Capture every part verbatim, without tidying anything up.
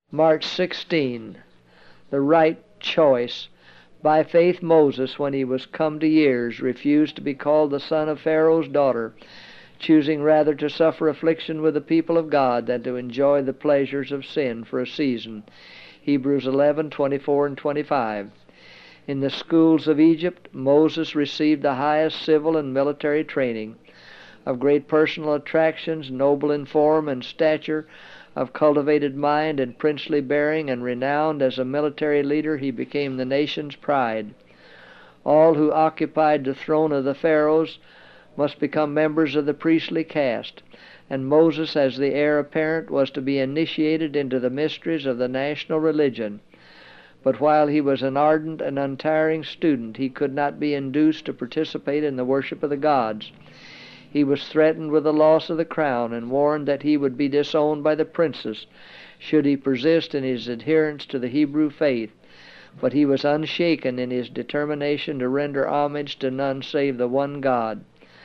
March sixteenth, the right choice. By faith Moses, when he was come to years, refused to be called the son of Pharaoh's daughter, choosing rather to suffer affliction with the people of God than to enjoy the pleasures of sin for a season. Hebrews eleven twenty-four and twenty-five. In the schools of Egypt, Moses received the highest civil and military training. Of great personal attractions, noble in form and stature, of cultivated mind and princely bearing, and renowned as a military leader, he became the nation's pride. All who occupied the throne of the Pharaohs must become members of the priestly caste, and Moses, as the heir apparent, was to be initiated into the mysteries of the national religion. But while he was an ardent and untiring student, he could not be induced to participate in the worship of the gods. He was threatened with the loss of the crown, and warned that he would be disowned by the princes should he persist in his adherence to the Hebrew faith. But he was unshaken in his determination to render homage to none save the one God.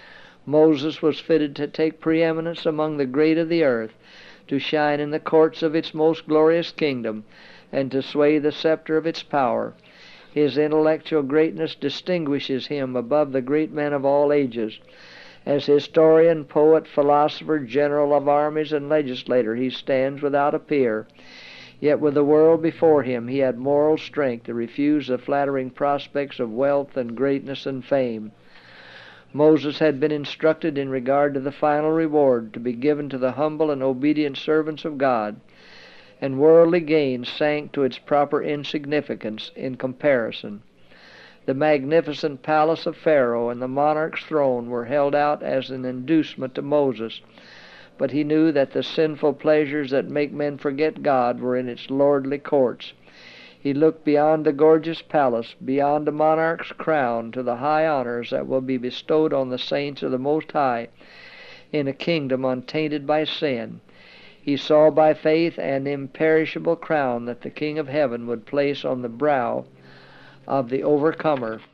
Moses was fitted to take preeminence among the great of the earth, to shine in the courts of its most glorious kingdom, and to sway the scepter of its power. His intellectual greatness distinguishes him above the great men of all ages. As historian, poet, philosopher, general of armies, and legislator, he stands without a peer. Yet with the world before him, he had moral strength to refuse the flattering prospects of wealth and greatness and fame. Moses had been instructed in regard to the final reward to be given to the humble and obedient servants of God, and worldly gain sank to its proper insignificance in comparison. The magnificent palace of Pharaoh and the monarch's throne were held out as an inducement to Moses, but he knew that the sinful pleasures that make men forget God were in its lordly courts. He looked beyond the gorgeous palace, beyond the monarch's crown, to the high honors that will be bestowed on the saints of the Most High in a kingdom untainted by sin. He saw by faith an imperishable crown that the King of Heaven would place on the brow of the overcomer